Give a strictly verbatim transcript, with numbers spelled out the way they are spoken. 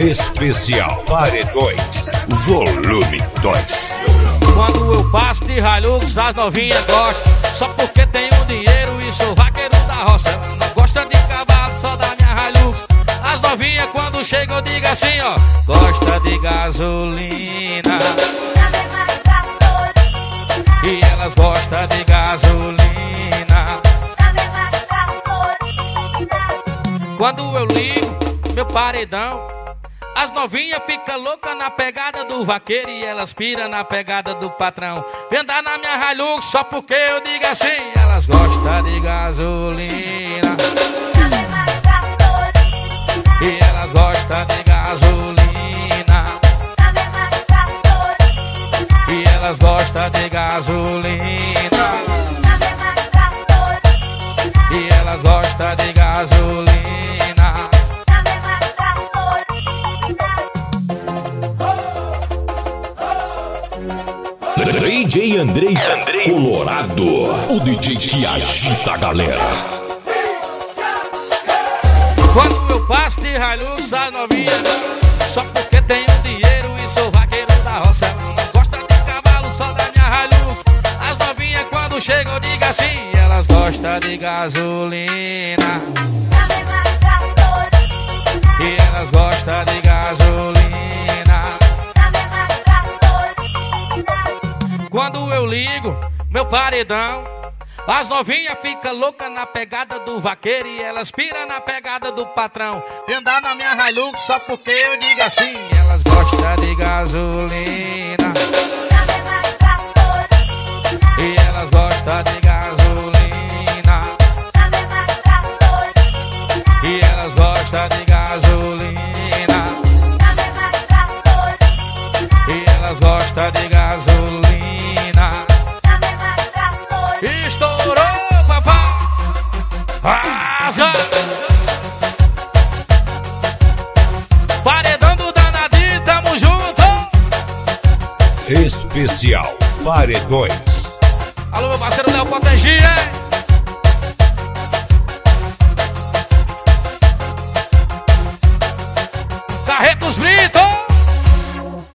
Especial Paredões, volume dois. Quando eu passo de Hilux, as novinhas gostam. Só porque tenho dinheiro e sou vaqueiro da roça. Ela não gosta de cavalo, só da minha Hilux. As novinhas quando chegam eu digo assim, ó: gosta de gasolina. E elas gostam de gasolina. Quando eu ligo meu paredão, as novinhas ficam loucas na pegada do vaqueiro e elas piram na pegada do patrão. Vem andar na minha Hilux só porque eu digo assim: elas gostam de gasolina. E elas gostam de gasolina. E elas gostam de gasolina. E elas gostam de gasolina. D J Andrei, Andrei Colorado, o D J que agita a galera. Quando eu passo de Hilux, as novinhas só porque tenho dinheiro e sou vaqueiro da roça. Ela não gosta de cavalo, só da minha Hilux. As novinhas quando chegam eu digo assim: elas gostam de gasolina. E elas gostam de gasolina. Quando eu ligo meu paredão, as novinhas ficam loucas na pegada do vaqueiro e elas piram na pegada do patrão. Vem andar na minha Hilux só porque eu digo assim: elas gostam de gasolina. E elas gostam de gasolina. E elas gostam de gasolina. E elas gostam de gasolina. Estourou, papai! Rasga! Paredão do danadinho, tamo junto! Especial Paredões. Alô, meu parceiro Léo Potengi, hein? Carretos Brito!